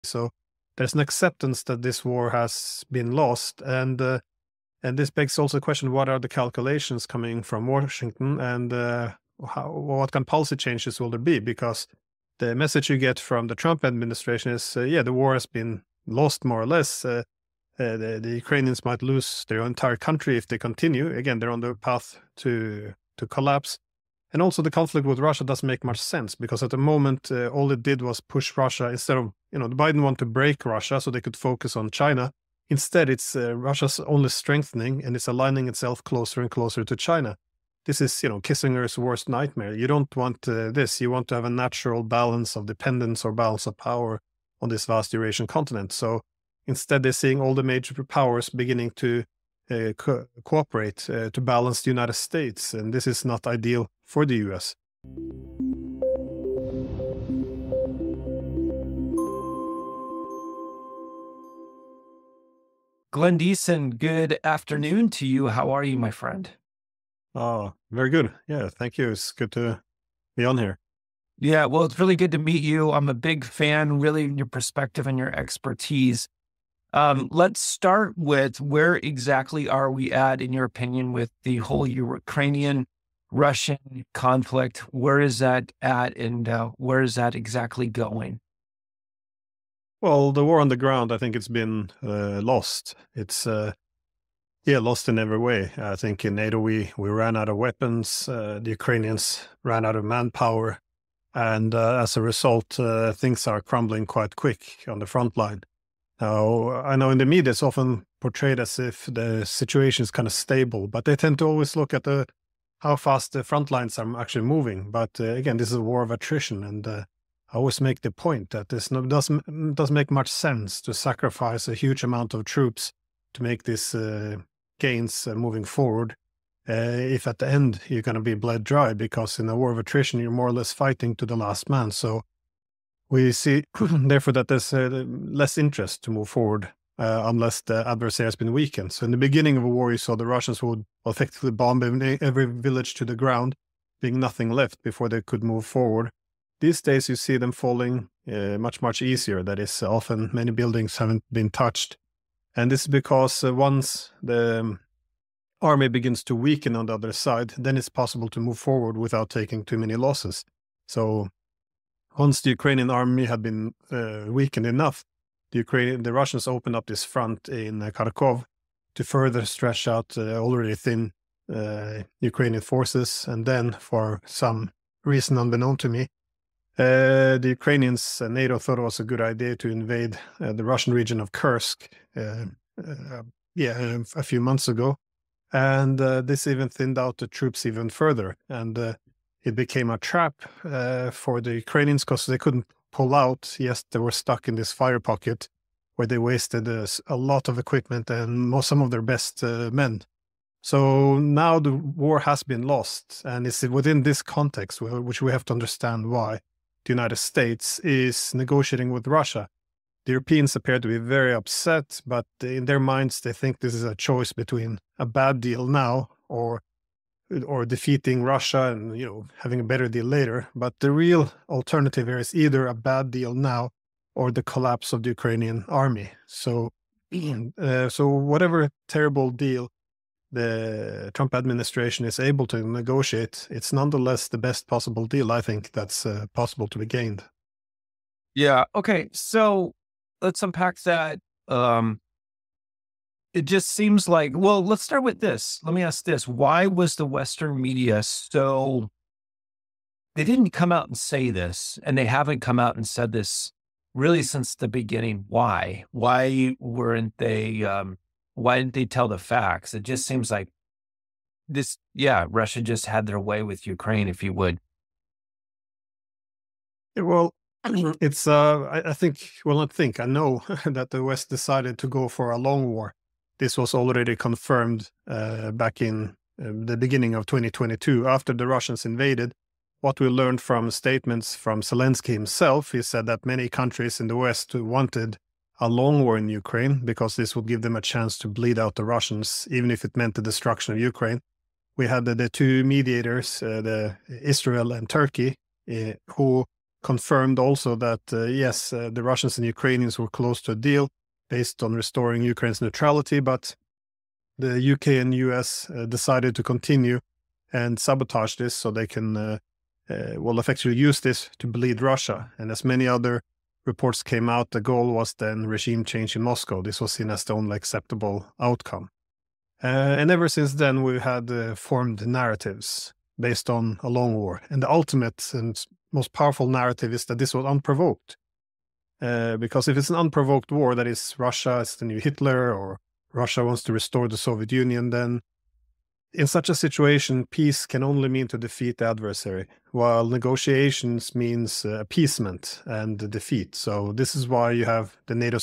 So there's an acceptance that this war has been lost, and this begs also the question: what are the calculations coming from Washington, and what kind of policy changes will there be? Because the message you get from the Trump administration is, the war has been lost more or less. The Ukrainians might lose their entire country if they continue. Again, they're on the path to collapse. And also the conflict with Russia doesn't make much sense, because at the moment, all it did was push Russia. Instead of, Biden wanted to break Russia so they could focus on China. Instead, it's Russia's only strengthening, and it's aligning itself closer and closer to China. This is, Kissinger's worst nightmare. You don't want this. You want to have a natural balance of dependence or balance of power on this vast Eurasian continent. So instead, they're seeing all the major powers beginning to cooperate to balance the United States. And this is not ideal for the US. Glenn Deason, good afternoon to you. How are you, my friend? Oh, very good. Yeah, thank you. It's good to be on here. Yeah, well, it's really good to meet you. I'm a big fan, really, your perspective and your expertise. Let's start with, where exactly are we at, in your opinion, with the whole Ukrainian-Russian conflict? Where is that at, and where is that exactly going? Well, the war on the ground, I think it's been lost. It's lost in every way. I think in NATO we ran out of weapons. The Ukrainians ran out of manpower, and as a result, things are crumbling quite quick on the front line. Now, I know in the media it's often portrayed as if the situation is kind of stable, but they tend to always look at how fast the front lines are actually moving. But again, this is a war of attrition, and I always make the point that this doesn't make much sense to sacrifice a huge amount of troops to make these gains moving forward, if at the end you're going to be bled dry, because in a war of attrition you're more or less fighting to the last man. So we see, therefore, that there's less interest to move forward unless the adversary has been weakened. So in the beginning of a war, you saw the Russians would effectively bomb every village to the ground, being nothing left before they could move forward. These days, you see them falling much, much easier. That is, often many buildings haven't been touched. And this is because once the army begins to weaken on the other side, then it's possible to move forward without taking too many losses. So once the Ukrainian army had been weakened enough, the Russians opened up this front in Kharkov to further stretch out already thin Ukrainian forces. And then, for some reason unknown to me, the Ukrainians, NATO thought it was a good idea to invade the Russian region of Kursk a few months ago. And this even thinned out the troops even further. And it became a trap for the Ukrainians, because they couldn't pull out. Yes, they were stuck in this fire pocket where they wasted a lot of equipment and some of their best men. So now the war has been lost, and it's within this context which we have to understand why the United States is negotiating with Russia. The Europeans appear to be very upset, but in their minds they think this is a choice between a bad deal now or defeating Russia and having a better deal later. But the real alternative here is either a bad deal now or the collapse of the Ukrainian army. So whatever terrible deal the Trump administration is able to negotiate, it's nonetheless the best possible deal, I think, that's possible to be gained. Yeah. Okay. So let's unpack that. It just seems like, well, let's start with this. Let me ask this. Why was the Western media they didn't come out and say this, and they haven't come out and said this really since the beginning. Why? Why weren't they, why didn't they tell the facts? It just seems like Russia just had their way with Ukraine, if you would. Well, it's, I know that the West decided to go for a long war. This was already confirmed back in the beginning of 2022, after the Russians invaded. What we learned from statements from Zelensky himself, he said that many countries in the West wanted a long war in Ukraine, because this would give them a chance to bleed out the Russians, even if it meant the destruction of Ukraine. We had the two mediators, Israel and Turkey, who confirmed also that, yes, the Russians and Ukrainians were close to a deal based on restoring Ukraine's neutrality, but the UK and US decided to continue and sabotage this so they can, effectively use this to bleed Russia. And as many other reports came out, the goal was then regime change in Moscow. This was seen as the only acceptable outcome. And ever since then, we've had formed narratives based on a long war. And the ultimate and most powerful narrative is that this was unprovoked. Because if it's an unprovoked war, that is, Russia is the new Hitler, or Russia wants to restore the Soviet Union, then in such a situation, peace can only mean to defeat the adversary, while negotiations means appeasement and defeat. So this is why you have the NATO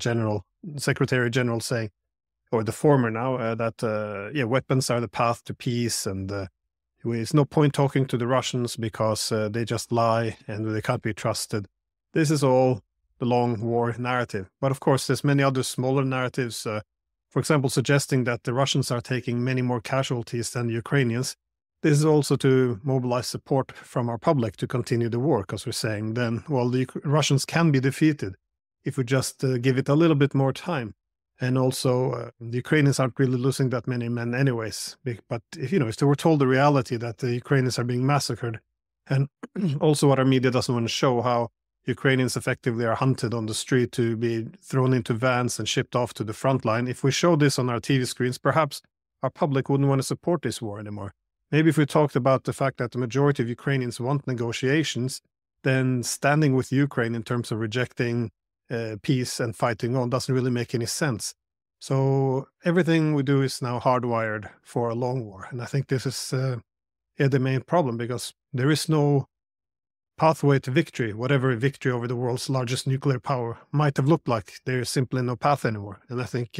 Secretary General saying, or the former now, that weapons are the path to peace, and it's no point talking to the Russians because they just lie and they can't be trusted. This is all the long war narrative. But of course, there's many other smaller narratives, for example, suggesting that the Russians are taking many more casualties than the Ukrainians. This is also to mobilize support from our public to continue the war, because we're saying then, well, the Russians can be defeated if we just give it a little bit more time. And also, the Ukrainians aren't really losing that many men anyways. But if they were told the reality that the Ukrainians are being massacred, and also what our media doesn't want to show, how Ukrainians effectively are hunted on the street to be thrown into vans and shipped off to the front line. If we show this on our TV screens, perhaps our public wouldn't want to support this war anymore. Maybe if we talked about the fact that the majority of Ukrainians want negotiations, then standing with Ukraine in terms of rejecting peace and fighting on doesn't really make any sense. So everything we do is now hardwired for a long war. And I think this is the main problem, because there is no pathway to victory. Whatever victory over the world's largest nuclear power might have looked like, there is simply no path anymore. And I think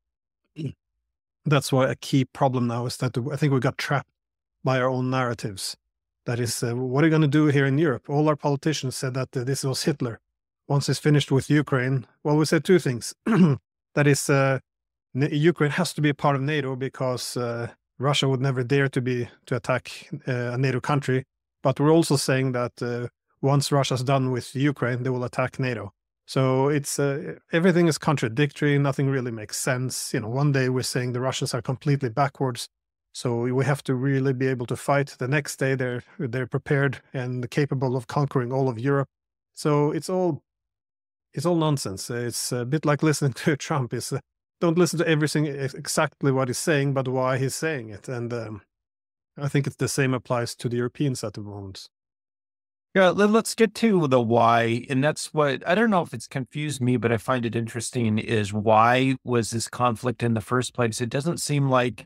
that's why a key problem now is that I think we got trapped by our own narratives. That is, what are you going to do here in Europe? All our politicians said that this was Hitler. Once it's finished with Ukraine, well, we said two things. That is, Ukraine has to be a part of NATO because Russia would never dare to attack a NATO country. But we're also saying that once Russia's done with Ukraine, they will attack NATO. So it's everything is contradictory. Nothing really makes sense. One day we're saying the Russians are completely backwards, so we have to really be able to fight. The next day they're prepared and capable of conquering all of Europe. So it's all nonsense. It's a bit like listening to Trump. Don't listen to everything exactly what he's saying, but why he's saying it. And I think the same applies to the Europeans at the moment. Yeah, let's get to the why. And that's what, I don't know if it's confused me, but I find it interesting, is why was this conflict in the first place? It doesn't seem like,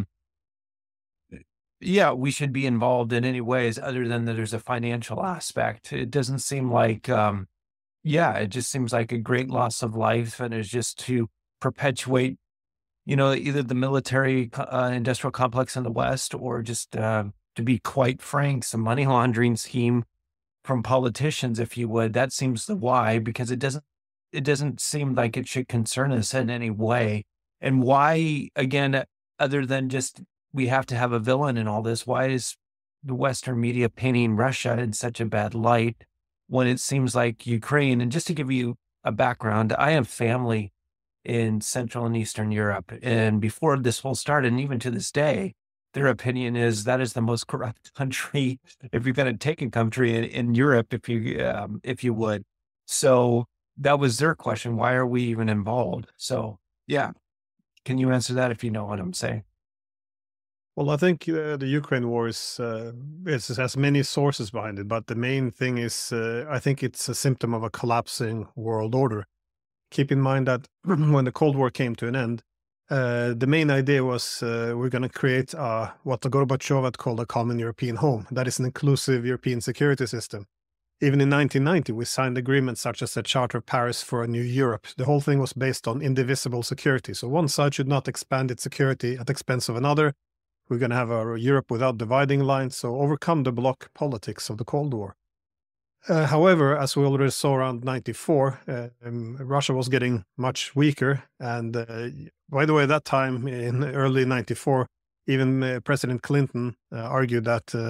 we should be involved in any ways other than that there's a financial aspect. It doesn't seem like, it just seems like a great loss of life, and it's just to perpetuate either the military industrial complex in the West, or just, to be quite frank, some money laundering scheme from politicians, if you would. That seems the why, because it doesn't seem like it should concern us in any way. And why, again, other than just we have to have a villain in all this, why is the Western media painting Russia in such a bad light when it seems like Ukraine? And just to give you a background, I have family in Central and Eastern Europe. And before this whole started, and even to this day, their opinion is that is the most corrupt country, if you're going to take a country in Europe, if you would. So that was their question. Why are we even involved? So, yeah. Can you answer that if you know what I'm saying? Well, I think the Ukraine war has many sources behind it, but the main thing is I think it's a symptom of a collapsing world order. Keep in mind that when the Cold War came to an end, the main idea was we're going to create what the Gorbachev had called a common European home. That is an inclusive European security system. Even in 1990, we signed agreements such as the Charter of Paris for a new Europe. The whole thing was based on indivisible security. So one side should not expand its security at the expense of another. We're going to have a Europe without dividing lines, so overcome the bloc politics of the Cold War. However, as we already saw around 94, Russia was getting much weaker. And by the way, that time in early 94, even President Clinton argued that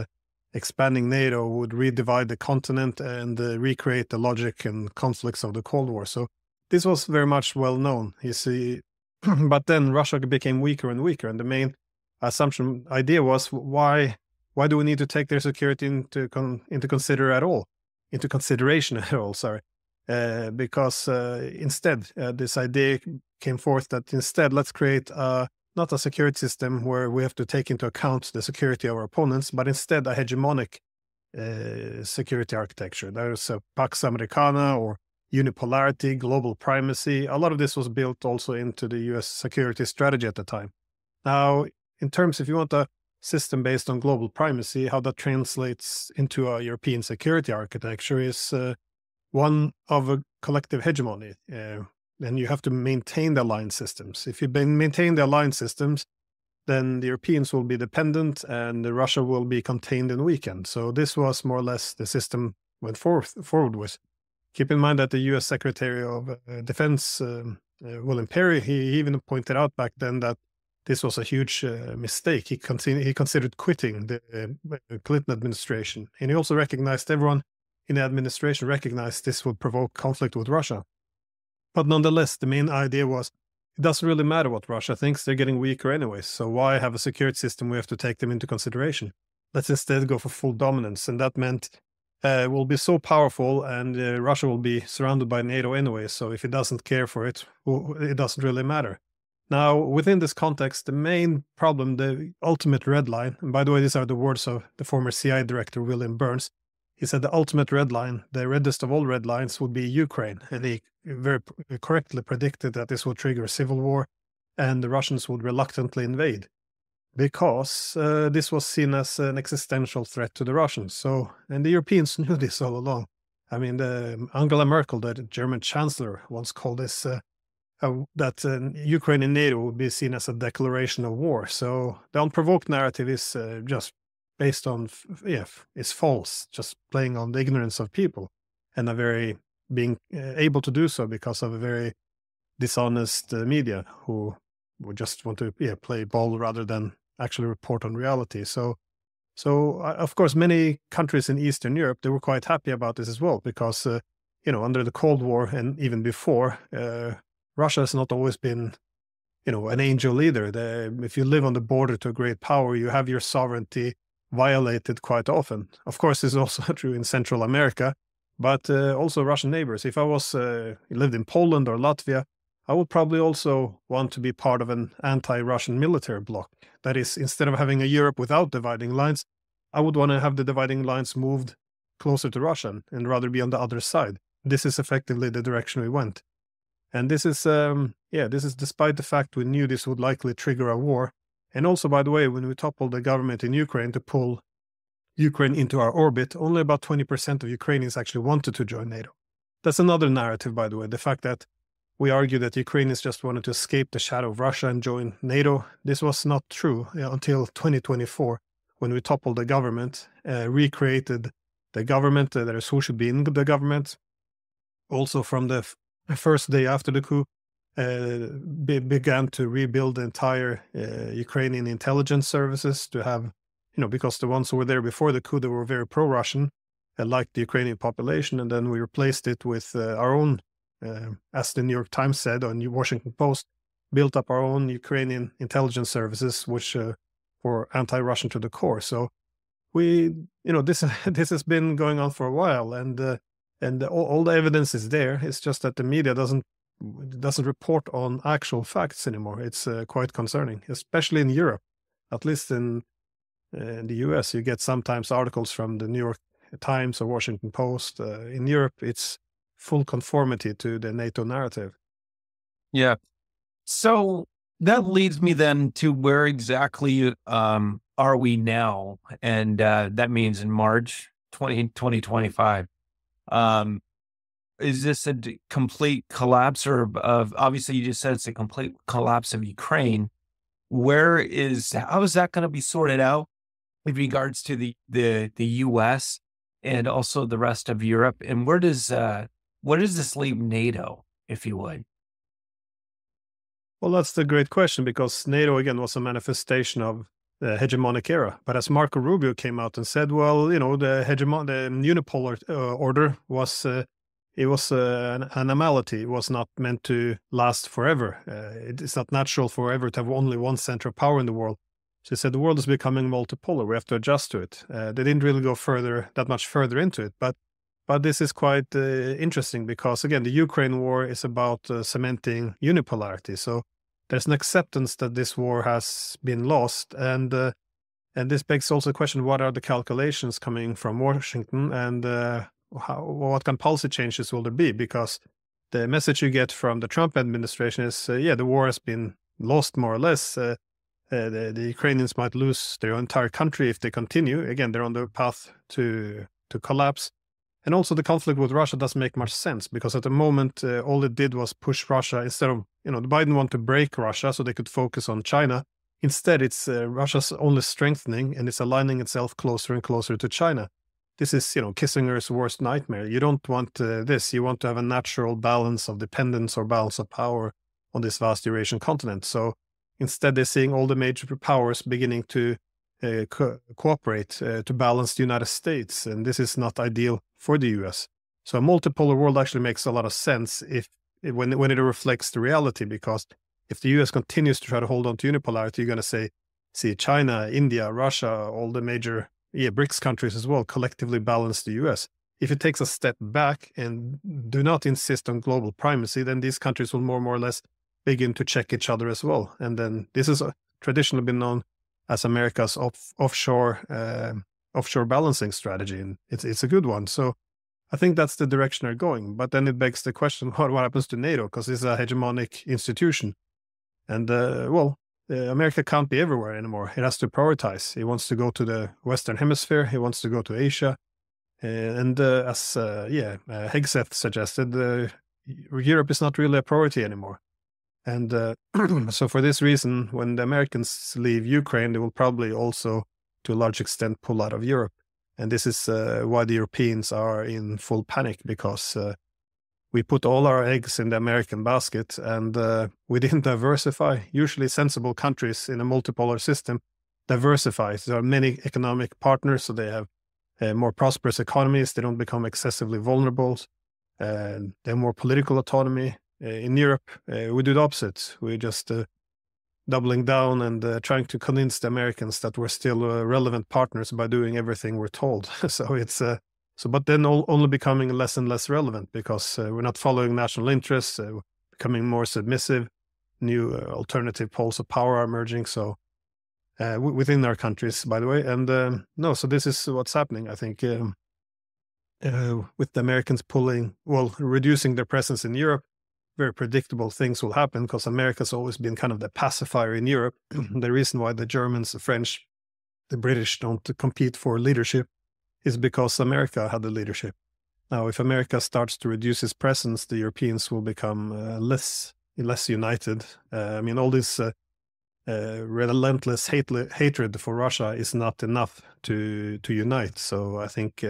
expanding NATO would redivide the continent and recreate the logic and conflicts of the Cold War. So this was very much well known. You see, but then Russia became weaker and weaker, and the main idea was why do we need to take their security into consideration at all? Sorry, because instead this idea came forth that instead let's create not a security system where we have to take into account the security of our opponents, but instead a hegemonic security architecture. There's a Pax Americana or unipolarity, global primacy. A lot of this was built also into the US security strategy at the time. Now, in terms, if you want a system based on global primacy, how that translates into a European security architecture is one of a collective hegemony. Then you have to maintain the alliance systems. If you maintain the alliance systems, then the Europeans will be dependent and Russia will be contained and weakened. So this was more or less the system went forward with. Keep in mind that the U.S. Secretary of Defense, William Perry, he even pointed out back then that this was a huge mistake. He considered quitting the Clinton administration. And he also recognized, everyone in the administration recognized this would provoke conflict with Russia. But nonetheless, the main idea was it doesn't really matter what Russia thinks, they're getting weaker anyways. So why have a security system? We have to take them into consideration. Let's instead go for full dominance. And that meant we'll be so powerful and Russia will be surrounded by NATO anyway. So if it doesn't care for it, it doesn't really matter. Now, within this context, the main problem, the ultimate red line, and by the way, these are the words of the former CIA director, William Burns. He said the ultimate red line, the reddest of all red lines, would be Ukraine. And he very correctly predicted that this would trigger a civil war and the Russians would reluctantly invade because this was seen as an existential threat to the Russians. So, and the Europeans knew this all along. I mean, Angela Merkel, the German chancellor, once called this that Ukraine and NATO would be seen as a declaration of war. So the unprovoked narrative is just based on, it's false, just playing on the ignorance of people and being able to do so because of a very dishonest media who would just want to play ball rather than actually report on reality. So of course, many countries in Eastern Europe, they were quite happy about this as well because, under the Cold War and even before, Russia has not always been, an angel either. If you live on the border to a great power, you have your sovereignty violated quite often. Of course, this is also true in Central America, but also Russian neighbors. If I lived in Poland or Latvia, I would probably also want to be part of an anti-Russian military bloc. That is, instead of having a Europe without dividing lines, I would want to have the dividing lines moved closer to Russia and rather be on the other side. This is effectively the direction we went. And this is despite the fact we knew this would likely trigger a war. And also, by the way, when we toppled the government in Ukraine to pull Ukraine into our orbit, only about 20% of Ukrainians actually wanted to join NATO. That's another narrative, by the way. The fact that we argue that Ukrainians just wanted to escape the shadow of Russia and join NATO, this was not true until 2024, when we toppled the government, recreated the government, that is who should be in the government. Also from the first day after the coup, began to rebuild the entire Ukrainian intelligence services to have, because the ones who were there before the coup, they were very pro-Russian, liked the Ukrainian population, and then we replaced it with our own, as the New York Times said on the Washington Post, built up our own Ukrainian intelligence services, which were anti-Russian to the core. So this has been going on for a while, and all the evidence is there. It's just that the media doesn't report on actual facts anymore. It's quite concerning, especially in Europe. At least in the US, you get sometimes articles from the New York Times or Washington Post. In Europe, it's full conformity to the NATO narrative. Yeah. So that leads me then to where exactly are we now? And that means in March 2025. Is this a complete collapse of obviously you just said it's a complete collapse of Ukraine. How is that going to be sorted out with regards to the US and also the rest of Europe? And where does this leave NATO, if you would? Well, that's the great question, because NATO again was a manifestation of hegemonic era. But as Marco Rubio came out and said, well, the unipolar order was it was an anomaly. It was not meant to last forever. It's not natural forever to have only one center of power in the world. So he said the world is becoming multipolar. We have to adjust to it. They didn't really go that much further into it, but this is quite interesting because, again, the Ukraine war is about cementing unipolarity. So there's an acceptance that this war has been lost, and this begs also the question: what are the calculations coming from Washington, and what kind of policy changes will there be? Because the message you get from the Trump administration is, the war has been lost more or less. The Ukrainians might lose their entire country if they continue. Again, they're on the path to collapse. And also the conflict with Russia doesn't make much sense because at the moment, all it did was push Russia instead of, the Biden wanted to break Russia so they could focus on China. Instead, it's Russia's only strengthening and it's aligning itself closer and closer to China. This is, Kissinger's worst nightmare. You don't want this. You want to have a natural balance of dependence or balance of power on this vast Eurasian continent. So instead, they're seeing all the major powers beginning to cooperate to balance the United States. And this is not ideal for the US. So a multipolar world actually makes a lot of sense when it reflects the reality, because if the US continues to try to hold on to unipolarity, you're going to see China, India, Russia, all the major BRICS countries as well collectively balance the US. If it takes a step back and do not insist on global primacy, then these countries will more or less begin to check each other as well. And then this has traditionally been known as America's offshore balancing strategy, and it's a good one. So I think that's the direction they're going. But then it begs the question: what happens to NATO? Because it's a hegemonic institution, and America can't be everywhere anymore. It has to prioritize. He wants to go to the Western Hemisphere. He wants to go to Asia, and as Hegseth suggested, Europe is not really a priority anymore. And so for this reason, when the Americans leave Ukraine, they will probably also, to a large extent, pull out of Europe. And this is why the Europeans are in full panic, because we put all our eggs in the American basket and we didn't diversify. Usually sensible countries in a multipolar system diversify. There are many economic partners, so they have more prosperous economies. They don't become excessively vulnerable. They have more political autonomy. In Europe, we do the opposite. We're just doubling down and trying to convince the Americans that we're still relevant partners by doing everything we're told. So it's but then only becoming less and less relevant because we're not following national interests, becoming more submissive. New alternative poles of power are emerging. So within our countries, by the way, and so this is what's happening. I think with the Americans reducing their presence in Europe. Very predictable things will happen because America's always been kind of the pacifier in Europe. The reason why the Germans, the French, the British don't compete for leadership is because America had the leadership. Now, if America starts to reduce its presence, the Europeans will become less united. All this relentless hatred for Russia is not enough to unite. So I think,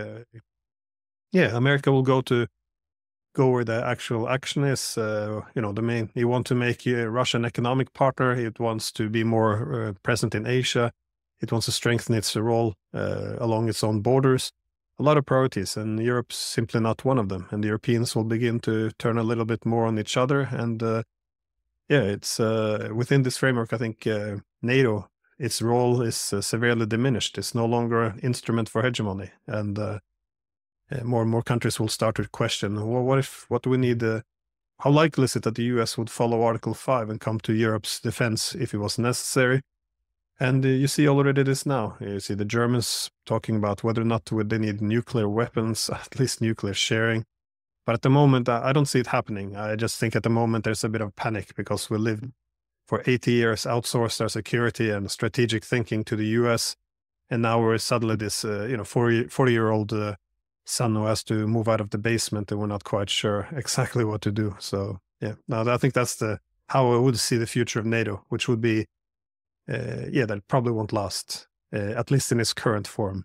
America will go where the actual action is. You want to make Russia an economic partner. It wants to be more present in Asia. It wants to strengthen its role along its own borders. A lot of priorities, and Europe's simply not one of them. And the Europeans will begin to turn a little bit more on each other. And it's within this framework, I think NATO, its role is severely diminished. It's no longer an instrument for hegemony. And more and more countries will start to question, well, what do we need? How likely is it that the US would follow Article 5 and come to Europe's defense if it was necessary? And you see already this now. You see the Germans talking about whether or not they need nuclear weapons, at least nuclear sharing. But at the moment, I don't see it happening. I just think at the moment there's a bit of panic because we lived for 80 years, outsourced our security and strategic thinking to the US. And now we're suddenly this 40-year-old son who has to move out of the basement and we're not quite sure exactly what to do. So I think that's how I would see the future of NATO, which would be that probably won't last, at least in its current form.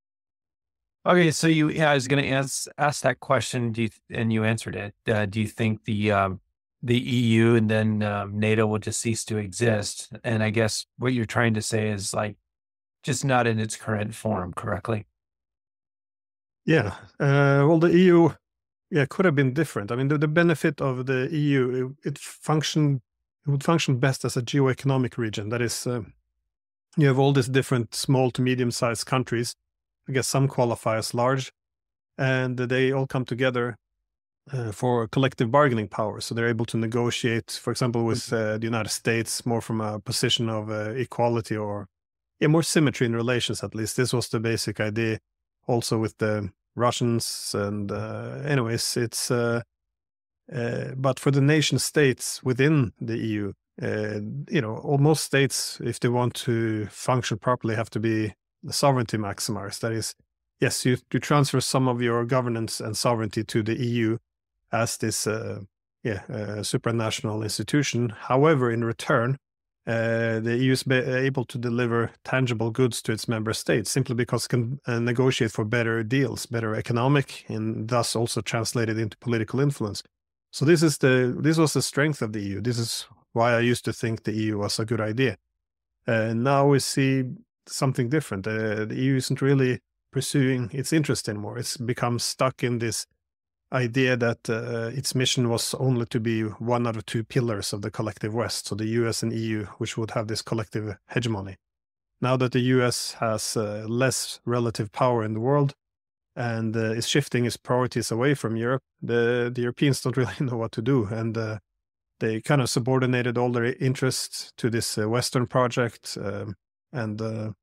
Okay, so I was going to ask that question, and you answered it. Do you think the EU and then NATO will just cease to exist? And I guess what you're trying to say is, like, just not in its current form, correctly? Yeah. Well, the EU, yeah, could have been different. I mean, the benefit of the EU, it would function best as a geo-economic region. That is, you have all these different small to medium-sized countries. I guess some qualify as large, and they all come together for collective bargaining power. So they're able to negotiate, for example, with the United States, more from a position of equality or more symmetry in relations, at least. This was the basic idea also with the Russians. And anyways, it's, but for the nation states within the EU, most states, if they want to function properly, have to be sovereignty maximized. That is, yes, you transfer some of your governance and sovereignty to the EU as this supranational institution. However, in return, the EU is able to deliver tangible goods to its member states simply because it can negotiate for better deals, better economic, and thus also translated into political influence. So this was the strength of the EU. This is why I used to think the EU was a good idea. Now we see something different. The EU isn't really pursuing its interest anymore. It's become stuck in this idea that its mission was only to be one out of two pillars of the collective West, so the US and EU, which would have this collective hegemony. Now that the US has less relative power in the world and is shifting its priorities away from Europe, the Europeans don't really know what to do, and they kind of subordinated all their interests to this Western project, I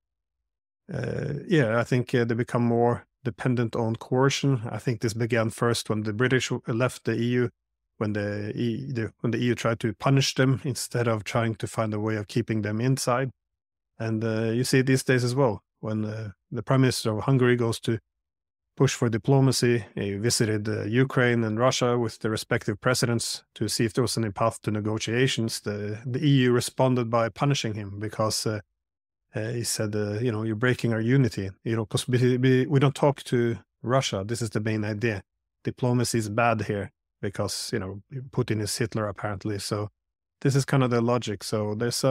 think they become more dependent on coercion. I think this began first when the British left the EU, when the EU tried to punish them instead of trying to find a way of keeping them inside. And you see it these days as well, when the Prime Minister of Hungary goes to push for diplomacy. He visited Ukraine and Russia with the respective presidents to see if there was any path to negotiations. The EU responded by punishing him because he said, you're breaking our unity, because we don't talk to Russia. This is the main idea. Diplomacy is bad here because, Putin is Hitler, apparently. So this is kind of the logic. So there's,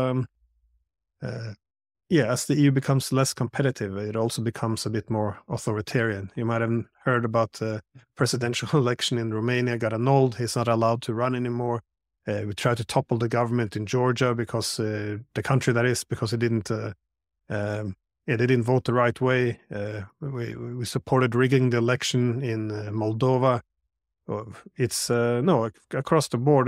as the EU becomes less competitive, it also becomes a bit more authoritarian. You might have heard about the presidential election in Romania got annulled. He's not allowed to run anymore. We tried to topple the government in Georgia because the country that is, because it didn't, they didn't vote the right way. We supported rigging the election in Moldova. It's across the board.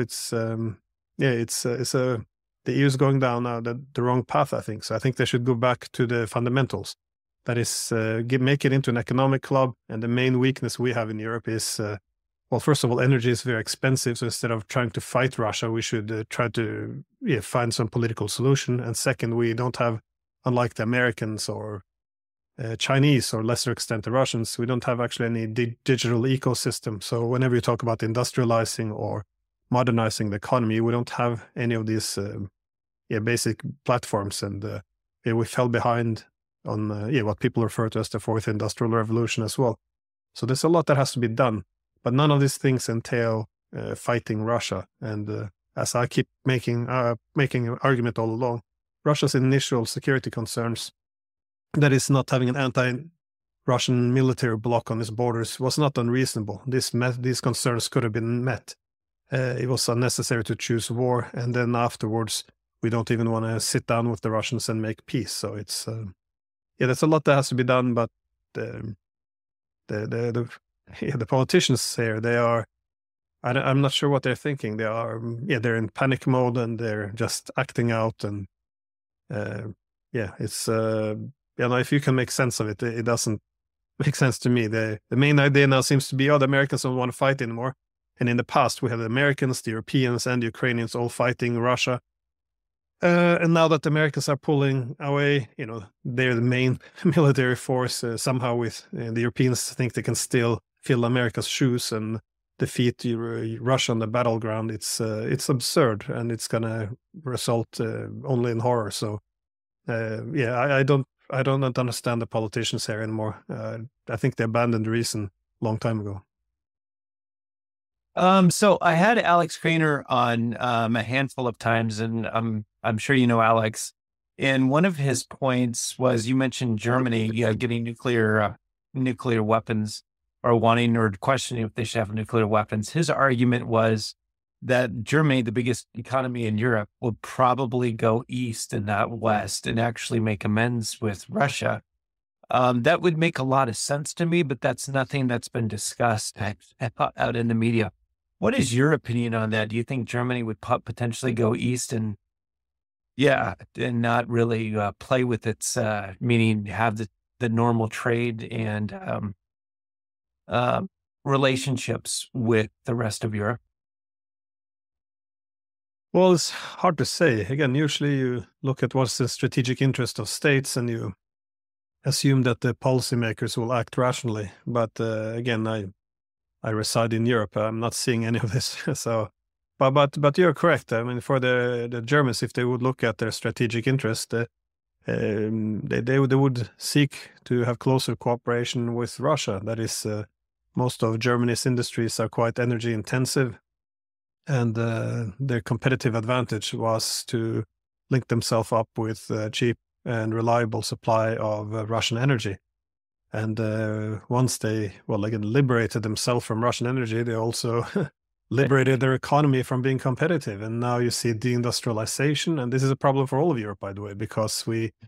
The EU is going down now the wrong path, I think. So I think they should go back to the fundamentals. That is, make it into an economic club. And the main weakness we have in Europe is, first of all, energy is very expensive. So instead of trying to fight Russia, we should try to find some political solution. And second, we don't have, unlike the Americans or Chinese, or lesser extent the Russians, we don't have actually any digital ecosystem. So whenever you talk about industrializing or modernizing the economy, we don't have any of these basic platforms. And we fell behind on what people refer to as the fourth industrial revolution as well. So there's a lot that has to be done, but none of these things entail fighting Russia. And as I keep making an argument all along, Russia's initial security concerns, that is not having an anti-Russian military bloc on its borders, was not unreasonable. These concerns could have been met. It was unnecessary to choose war, and then afterwards, we don't even want to sit down with the Russians and make peace. So it's there's a lot that has to be done, but the politicians here, they are, I'm not sure what they're thinking. They are they're in panic mode and they're just acting out, and it's if you can make sense of it, it doesn't make sense to me. The main idea now seems to be, the Americans don't want to fight anymore. And in the past, we had the Americans, the Europeans, and the Ukrainians all fighting Russia. And now that the Americans are pulling away, they're the main military force. Somehow with the Europeans think they can still fill America's shoes and defeat Russia on the battleground. It's absurd, and it's going to result only in horror. So, I don't understand the politicians here anymore. I think they abandoned reason a long time ago. So I had Alex Craner on a handful of times, and I'm sure you know Alex. And one of his points was, you mentioned Germany getting nuclear weapons, or wanting or questioning if they should have nuclear weapons. His argument was that Germany, the biggest economy in Europe, would probably go east and not west and actually make amends with Russia. That would make a lot of sense to me, but that's nothing that's been discussed out in the media. What is your opinion on that? Do you think Germany would potentially go east and not really play with its, meaning have the normal trade and relationships with the rest of Europe? Well, it's hard to say. Again, usually you look at what's the strategic interest of states and you assume that the policymakers will act rationally. But again, I reside in Europe. I'm not seeing any of this. So, but you're correct. I mean, for the Germans, if they would look at their strategic interest, they would seek to have closer cooperation with Russia. That is, most of Germany's industries are quite energy intensive, and their competitive advantage was to link themselves up with cheap and reliable supply of Russian energy. And once they, again, liberated themselves from Russian energy, they also liberated their economy from being competitive. And now you see deindustrialization, and this is a problem for all of Europe, by the way, because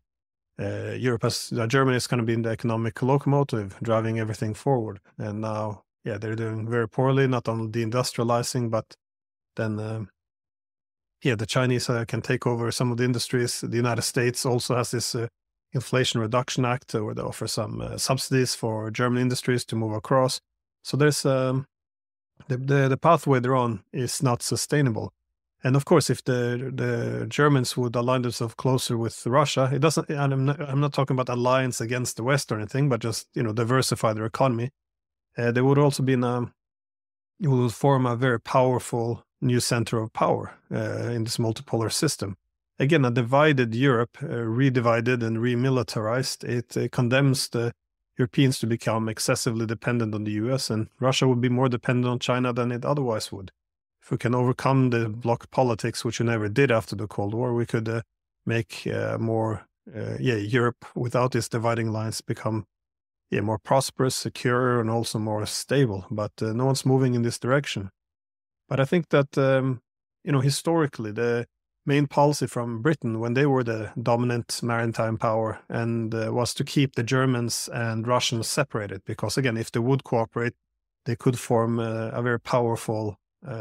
Germany is going to be in the economic locomotive, driving everything forward. And now, they're doing very poorly, not only deindustrializing, but then, the Chinese can take over some of the industries. The United States also has this Inflation Reduction Act where they offer some subsidies for German industries to move across. So there's the pathway they're on is not sustainable. And of course, if the Germans would align themselves closer with Russia, it doesn't. And I'm not talking about alliance against the West or anything, but just diversify their economy. They would also be it would form a very powerful new center of power in this multipolar system. Again, a divided Europe, redivided and remilitarized, it condemns the Europeans to become excessively dependent on the US, and Russia would be more dependent on China than it otherwise would. If we can overcome the bloc politics, which we never did after the Cold War, we could make Europe without these dividing lines become more prosperous, secure, and also more stable. But no one's moving in this direction. But I think that, historically, the main policy from Britain when they were the dominant maritime power and was to keep the Germans and Russians separated. Because, again, if they would cooperate, they could form a very powerful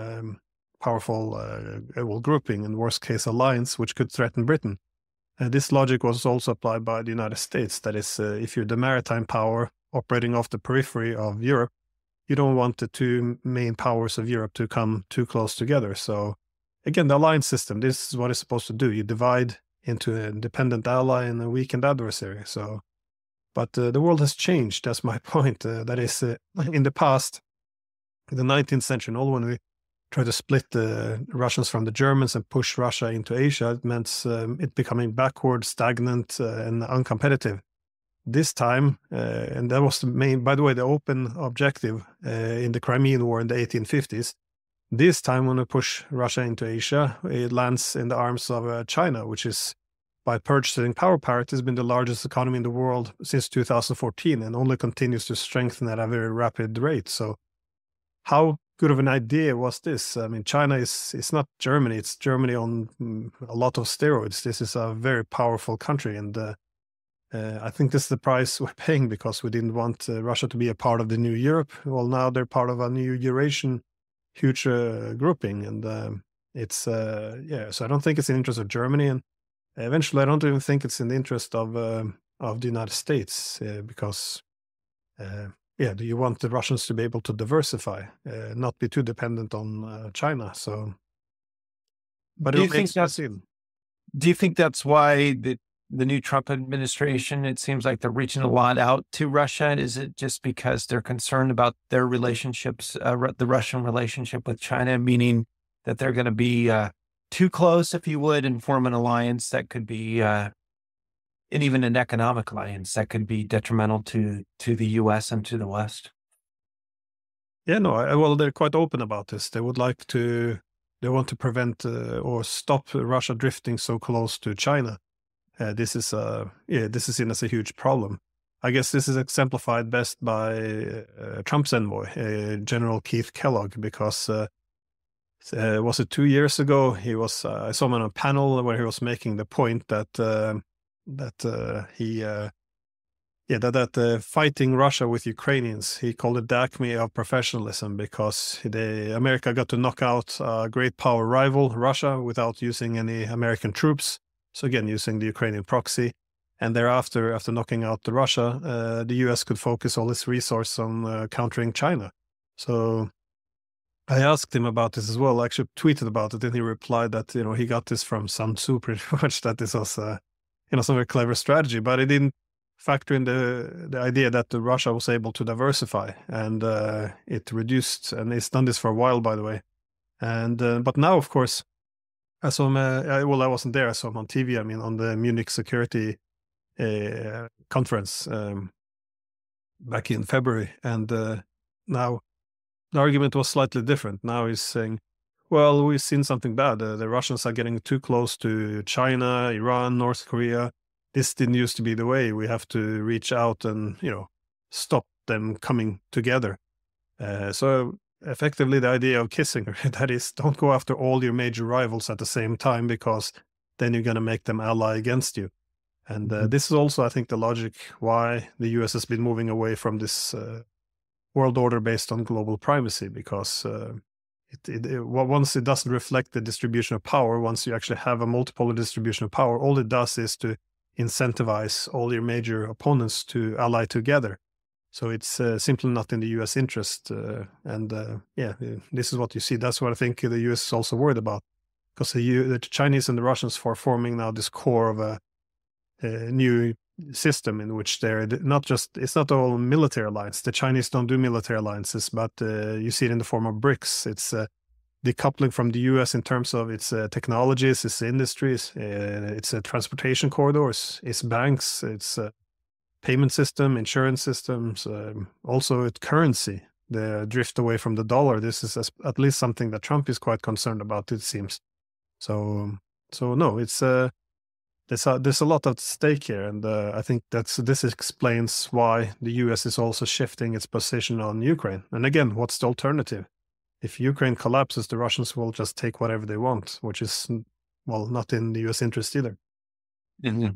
grouping, in worst case alliance, which could threaten Britain. This logic was also applied by the United States. That is, if you're the maritime power operating off the periphery of Europe, you don't want the two main powers of Europe to come too close together. So again, the alliance system, this is what it's supposed to do. You divide into an independent ally and a weakened adversary. So, but the world has changed. That's my point. That is, in the past, in the 19th century, and all when we tried to split the Russians from the Germans and push Russia into Asia, it meant it becoming backward, stagnant, and uncompetitive. This time, and that was the main, by the way, the open objective in the Crimean War in the 1850s. This time, when we push Russia into Asia, it lands in the arms of China, which is, by purchasing power parity, has been the largest economy in the world since 2014 and only continues to strengthen at a very rapid rate. So how good of an idea was this? I mean, China is not Germany. It's Germany on a lot of steroids. This is a very powerful country. And I think this is the price we're paying because we didn't want Russia to be a part of the new Europe. Well, now they're part of a new Eurasian huge grouping. And so I don't think it's in the interest of Germany. And eventually, I don't even think it's in the interest of the United States because do you want the Russians to be able to diversify, not be too dependent on China? So, but do you think that's why the new Trump administration, it seems like they're reaching a lot out to Russia? Is it just because they're concerned about their relationships, the Russian relationship with China, meaning that they're going to be too close, if you would, and form an alliance that could be and even an economic alliance that could be detrimental to the U.S. and to the West? Yeah, no, well, they're quite open about this. They want to prevent or stop Russia drifting so close to China. this is seen as a huge problem. I guess this is exemplified best by Trump's envoy, General Keith Kellogg, because was it 2 years ago? I saw him on a panel where he was making the point that fighting Russia with Ukrainians, he called it the acme of professionalism, because America got to knock out a great power rival, Russia, without using any American troops. So again, using the Ukrainian proxy. And thereafter, after knocking out Russia, the US could focus all its resources on countering China. So I asked him about this as well. I actually tweeted about it, and he replied that, he got this from Sun Tzu pretty much, that this was, some very clever strategy, but it didn't factor in the idea that Russia was able to diversify, and it reduced, and it's done this for a while, by the way. And but now, of course, I saw him. I wasn't there. I saw him on TV. I mean, on the Munich Security conference back in February, and now the argument was slightly different. Now he's saying, well, we've seen something bad. The Russians are getting too close to China, Iran, North Korea. This didn't used to be the way. We have to reach out and, stop them coming together. So effectively the idea of Kissinger, that is, don't go after all your major rivals at the same time, because then you're going to make them ally against you. And this is also, I think, the logic why the US has been moving away from this world order based on global primacy, because once it doesn't reflect the distribution of power, once you actually have a multipolar distribution of power, all it does is to incentivize all your major opponents to ally together. So it's simply not in the US interest. This is what you see. That's what I think the US is also worried about, because the Chinese and the Russians are forming now this core of a new system in which it's not all military alliance. The Chinese don't do military alliances, but you see it in the form of BRICS. It's decoupling from the US in terms of its technologies, its industries, its transportation corridors, its banks, its payment system, insurance systems, also its currency, the drift away from the dollar. This is at least something that Trump is quite concerned about, it seems. So no, it's there's a lot at stake here, and I think this explains why the US is also shifting its position on Ukraine. And again, what's the alternative? If Ukraine collapses, the Russians will just take whatever they want, which is, well, not in the US interest either. Mm-hmm.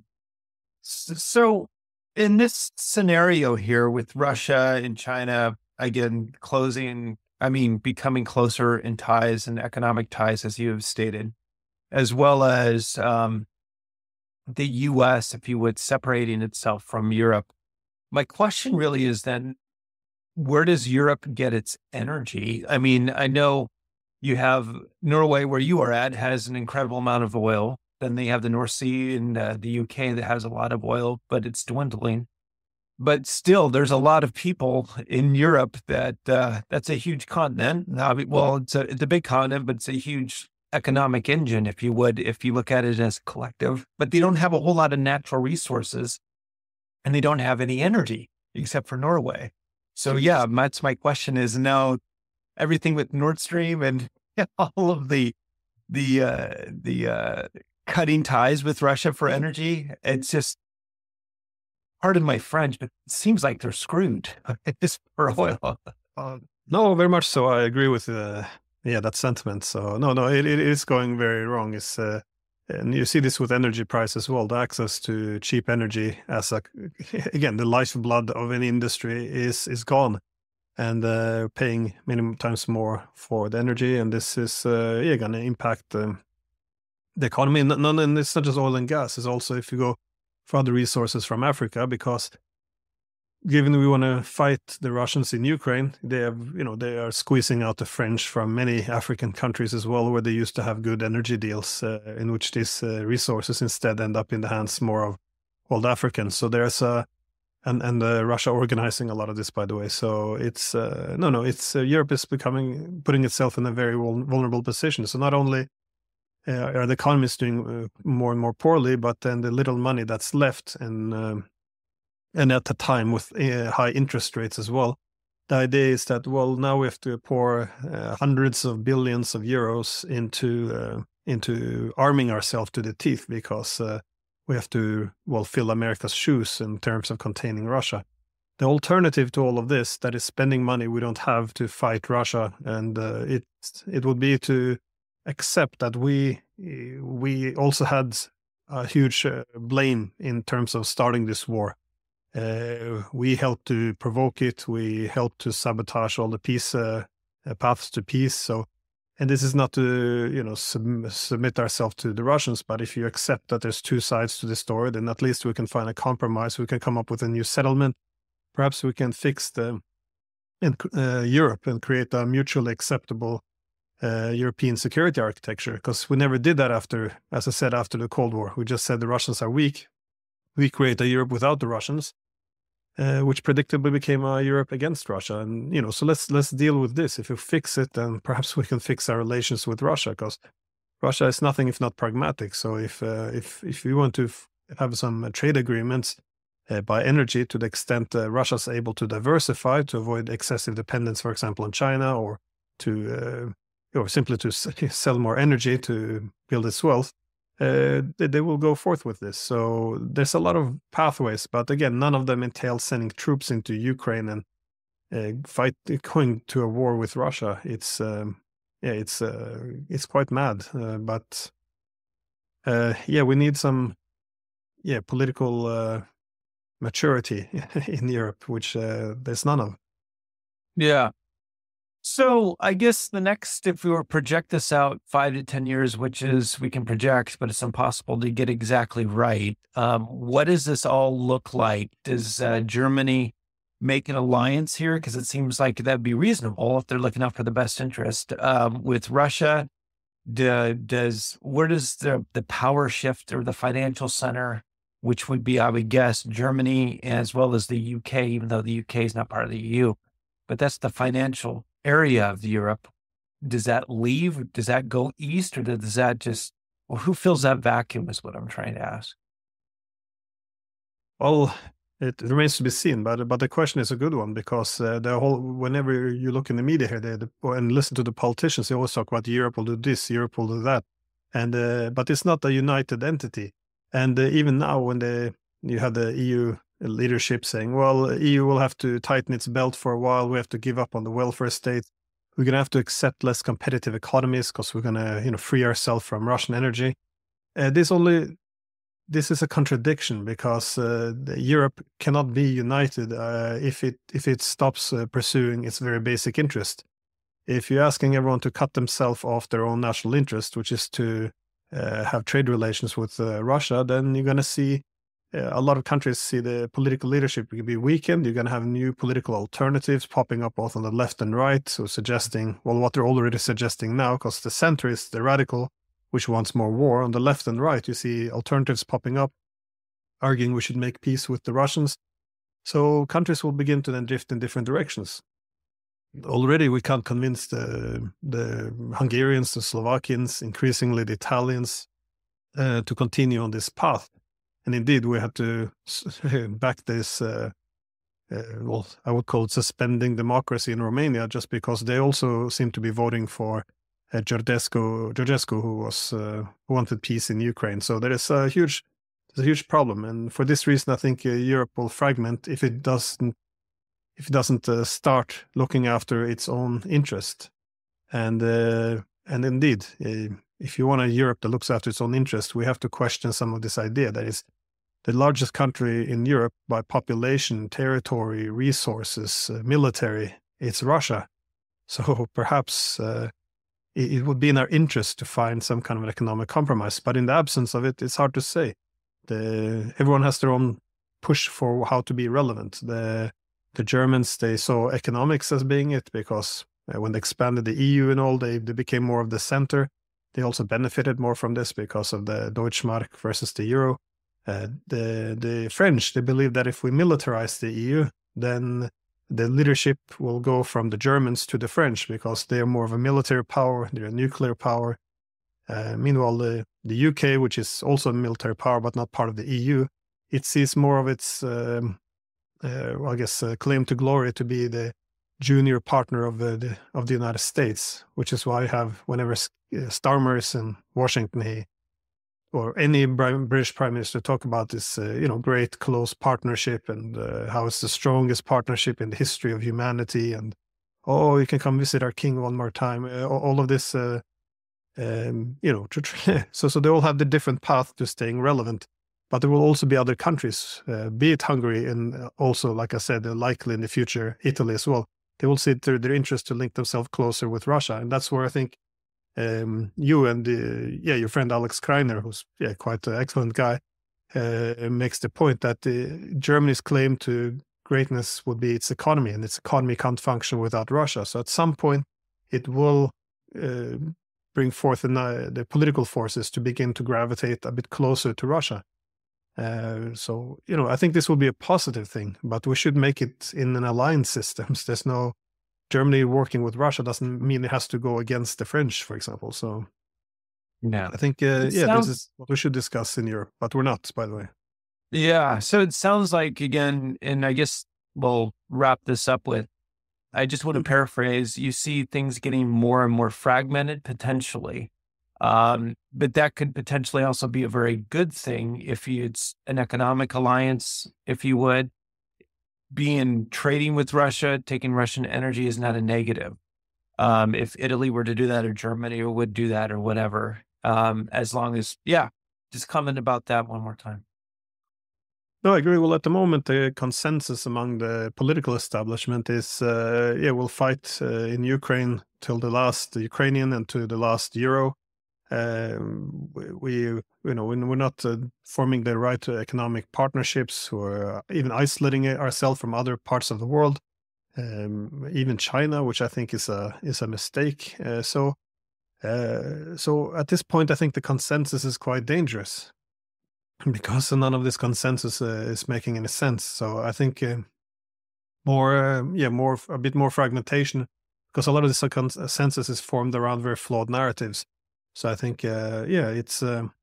So in this scenario here with Russia and China, again, becoming closer in ties and economic ties, as you have stated, as well as the US, if you would, separating itself from Europe. My question really is then, where does Europe get its energy? I mean, I know you have Norway, where you are at, has an incredible amount of oil. Then they have the North Sea in the UK that has a lot of oil, but it's dwindling. But still, there's a lot of people in Europe that's a huge continent. It's a big continent, but it's a huge economic engine, if you would, if you look at it as a collective. But they don't have a whole lot of natural resources, and they don't have any energy except for Norway. So yeah, that's my question is now everything with Nord Stream and all of the cutting ties with Russia for energy. It's just, pardon my French, but it seems like they're screwed just for oil. No, very much so. I agree with that sentiment. So no, it is going very wrong. It's and you see this with energy price as well. The access to cheap energy, again, the lifeblood of any industry is gone, and paying many times more for the energy. And this is going to impact the economy. And it's not just oil and gas. It's also, if you go for other resources from Africa, because given we want to fight the Russians in Ukraine, they are squeezing out the French from many African countries as well, where they used to have good energy deals, in which these resources instead end up in the hands more of old Africans. So there's and Russia organizing a lot of this, by the way. So it's Europe is putting itself in a very vulnerable position. So not only are the economies doing more and more poorly, but then the little money that's left, and at the time with high interest rates as well, the idea is that, well, now we have to pour hundreds of billions of euros into arming ourselves to the teeth, because fill America's shoes in terms of containing Russia. The alternative to all of this, that is spending money we don't have to fight Russia, and it would be to accept that we also had a huge blame in terms of starting this war. We helped to provoke it. We helped to sabotage all the peace paths to peace. So, and this is not to submit ourselves to the Russians, but if you accept that there's two sides to the story, then at least we can find a compromise. We can come up with a new settlement. Perhaps we can fix Europe and create a mutually acceptable European security architecture, because we never did that after the Cold War. We just said the Russians are weak. We create a Europe without the Russians, which predictably became a Europe against Russia. And, so let's deal with this. If we fix it, then perhaps we can fix our relations with Russia, because Russia is nothing if not pragmatic. So if we want to have some trade agreements, by energy, to the extent Russia's able to diversify to avoid excessive dependence, for example, on China, or simply to sell more energy to build its wealth, they will go forth with this. So there's a lot of pathways, but again, none of them entail sending troops into Ukraine and going to a war with Russia. It's quite mad. But we need some political maturity in Europe, which there's none of. Yeah. So I guess the next, if we were to project this out 5 to 10 years, which is we can project, but it's impossible to get exactly right. What does this all look like? Does Germany make an alliance here? Because it seems like that'd be reasonable if they're looking out for the best interest with Russia. Where does the power shift, or the financial center, which would be, I would guess, Germany as well as the UK, even though the UK is not part of the EU, but that's the financial area of Europe. Does that leave? Does that go east, or does that who fills that vacuum is what I'm trying to ask. Well, it remains to be seen, but the question is a good one, because whenever you look in the media here and listen to the politicians, they always talk about Europe will do this, Europe will do that, and but it's not a united entity. And even now, when you have the EU leadership saying, well, EU will have to tighten its belt for a while, we have to give up on the welfare state, we're going to have to accept less competitive economies because we're going to free ourselves from Russian energy. This is a contradiction, because Europe cannot be united if it stops pursuing its very basic interest. If you're asking everyone to cut themselves off their own national interest, which is to have trade relations with Russia, then you're going to see a lot of countries see the political leadership be weakened. You're going to have new political alternatives popping up both on the left and right, so suggesting, well, what they're already suggesting now, because the center is the radical, which wants more war. On the left and right, you see alternatives popping up, arguing we should make peace with the Russians. So countries will begin to then drift in different directions. Already we can't convince the Hungarians, the Slovakians, increasingly the Italians, to continue on this path. And indeed, we had to back this, I would call it suspending democracy in Romania, just because they also seem to be voting for Georgescu, who wanted peace in Ukraine. So there is a huge problem. And for this reason, I think Europe will fragment if it doesn't start looking after its own interest. And indeed, if you want a Europe that looks after its own interest, we have to question some of this idea that is the largest country in Europe by population, territory, resources, military, it's Russia. So perhaps it would be in our interest to find some kind of an economic compromise. But in the absence of it, it's hard to say. Everyone has their own push for how to be relevant. The Germans, they saw economics as being it, because when they expanded the EU and all, they became more of the center. They also benefited more from this because of the Deutschmark versus the euro. The French, they believe that if we militarize the EU, then the leadership will go from the Germans to the French, because they are more of a military power, they're a nuclear power. Meanwhile, the UK, which is also a military power but not part of the EU, it sees more of its, claim to glory to be the junior partner of the United States, which is why I have, whenever Starmer is in Washington, or any British prime minister talk about this, great close partnership and how it's the strongest partnership in the history of humanity. And, oh, you can come visit our king one more time. All of this, so they all have the different path to staying relevant. But there will also be other countries, be it Hungary and also, like I said, likely in the future, Italy as well. They will see it through their interest to link themselves closer with Russia. And that's where I think you and your friend Alex Kreiner, who's quite an excellent guy, makes the point that Germany's claim to greatness would be its economy, and its economy can't function without Russia. So at some point, it will bring forth the political forces to begin to gravitate a bit closer to Russia. So, I think this will be a positive thing, but we should make it in an aligned systems. There's no Germany working with Russia doesn't mean it has to go against the French, for example. So Yeah. I think, this is what we should discuss in Europe, but we're not, by the way. Yeah. So it sounds like, again, and I guess we'll wrap this up with, I just want to paraphrase, you see things getting more and more fragmented potentially. But that could potentially also be a very good thing if it's an economic alliance, if you would. Being trading with Russia, taking Russian energy is not a negative. If Italy were to do that, or Germany or would do that, or whatever, as long as, just comment about that one more time. No, I agree. Well, at the moment, the consensus among the political establishment is, we'll fight in Ukraine till the last Ukrainian and to the last euro. We're not forming the right economic partnerships, or even isolating ourselves from other parts of the world, even China, which I think is a mistake. So at this point, I think the consensus is quite dangerous, because none of this consensus is making any sense. So I think a bit more fragmentation, because a lot of this consensus is formed around very flawed narratives. So I think, it's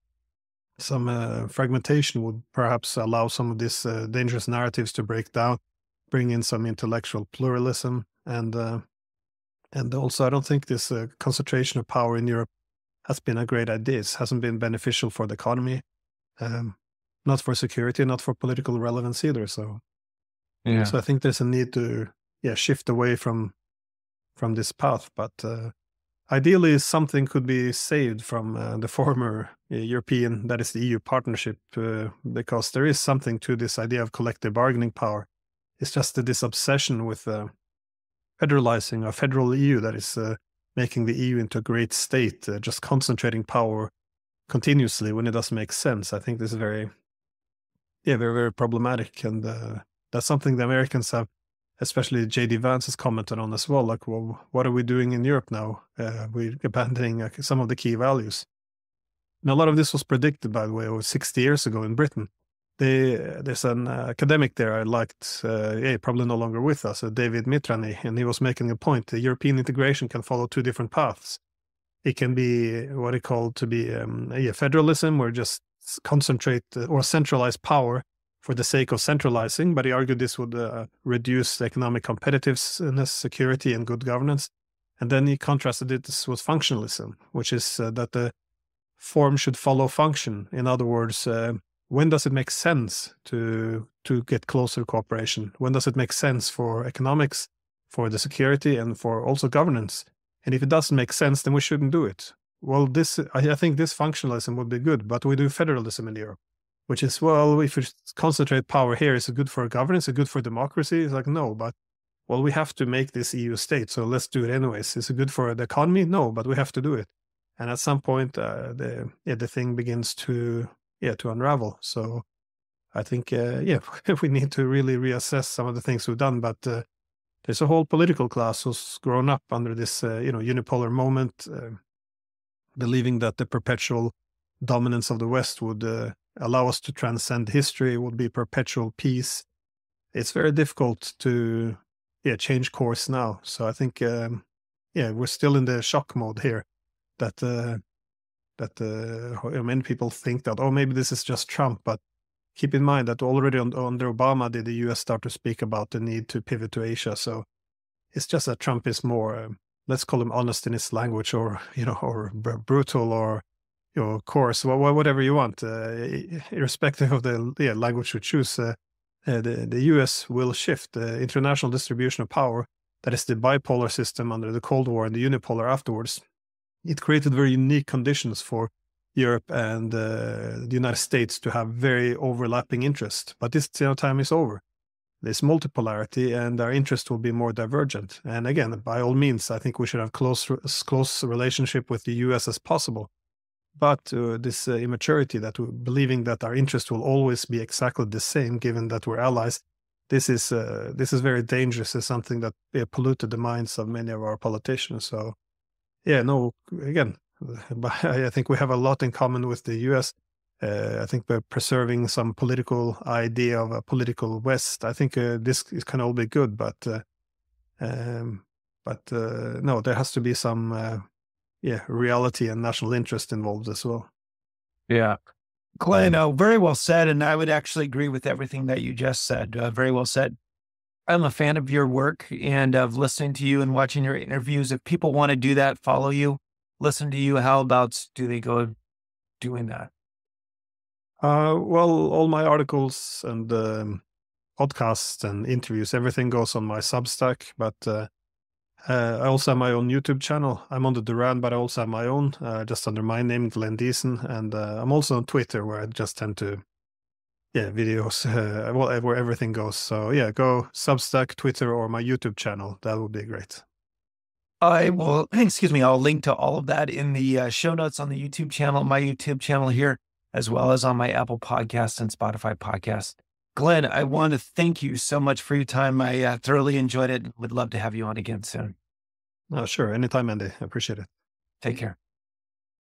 some fragmentation would perhaps allow some of these dangerous narratives to break down, bring in some intellectual pluralism, and also I don't think this concentration of power in Europe has been a great idea. It hasn't been beneficial for the economy, not for security, not for political relevance either. So I think there's a need to shift away from this path, but. Ideally, something could be saved from the former European, that is the EU partnership, because there is something to this idea of collective bargaining power. It's just this obsession with federalizing a federal EU that is making the EU into a great state, just concentrating power continuously when it doesn't make sense. I think this is very, very problematic, and that's something the Americans have. Especially J.D. Vance has commented on as well, like, well, what are we doing in Europe now? We're abandoning some of the key values. And a lot of this was predicted, by the way, over 60 years ago in Britain. There's an academic there I liked, probably no longer with us, David Mitrany, and he was making a point. The European integration can follow two different paths. It can be what he called to be federalism, where just concentrate or centralize power for the sake of centralizing, but he argued this would reduce economic competitiveness, security, and good governance. And then he contrasted it with functionalism, which is that the form should follow function. In other words, when does it make sense to get closer cooperation? When does it make sense for economics, for the security, and for also governance? And if it doesn't make sense, then we shouldn't do it. Well, I think this functionalism would be good, but we do federalism in Europe. Which is, well, if we concentrate power here, is it good for governance? Is it good for democracy? It's like, no, but, well, we have to make this EU state, so let's do it anyways. Is it good for the economy? No, but we have to do it. And at some point, the thing begins to unravel. So I think, we need to really reassess some of the things we've done, but there's a whole political class who's grown up under this, unipolar moment, believing that the perpetual dominance of the West would allow us to transcend history, would be perpetual peace. It's very difficult to change course now. So I think we're still in the shock mode here, that many people think that, maybe this is just Trump, but keep in mind that already under Obama did the US start to speak about the need to pivot to Asia. So it's just that Trump is more let's call him honest in his language, or or brutal, or your course, whatever you want, irrespective of the language you choose. The US will shift the international distribution of power, that is the bipolar system under the Cold War and the unipolar afterwards. It created very unique conditions for Europe and the United States to have very overlapping interests. But this time is over. There's multipolarity, and our interest will be more divergent. And again, by all means, I think we should have as close relationship with the US as possible. But this immaturity, that believing that our interest will always be exactly the same, given that we're allies, this is very dangerous. It's something that polluted the minds of many of our politicians. So, again, I think we have a lot in common with the US. I think we're preserving some political idea of a political West. I think this can all be good, but no, there has to be some reality and national interest involved as well. Yeah. Glenn, very well said. And I would actually agree with everything that you just said. Very well said. I'm a fan of your work and of listening to you and watching your interviews. If people want to do that, follow you, listen to you, how about do they go doing that? Well, all my articles and podcasts and interviews, everything goes on my Substack, but I also have my own YouTube channel. I'm on the Duran, but I also have my own, just under my name, Glenn Diesen. And I'm also on Twitter, where I just tend to, videos, where everything goes. So go Substack, Twitter, or my YouTube channel. That would be great. I'll link to all of that in the show notes on the YouTube channel, my YouTube channel here, as well as on my Apple Podcast and Spotify podcast. Glenn, I want to thank you so much for your time. I thoroughly enjoyed it. Would love to have you on again soon. Sure. Anytime, Andy. I appreciate it. Take care.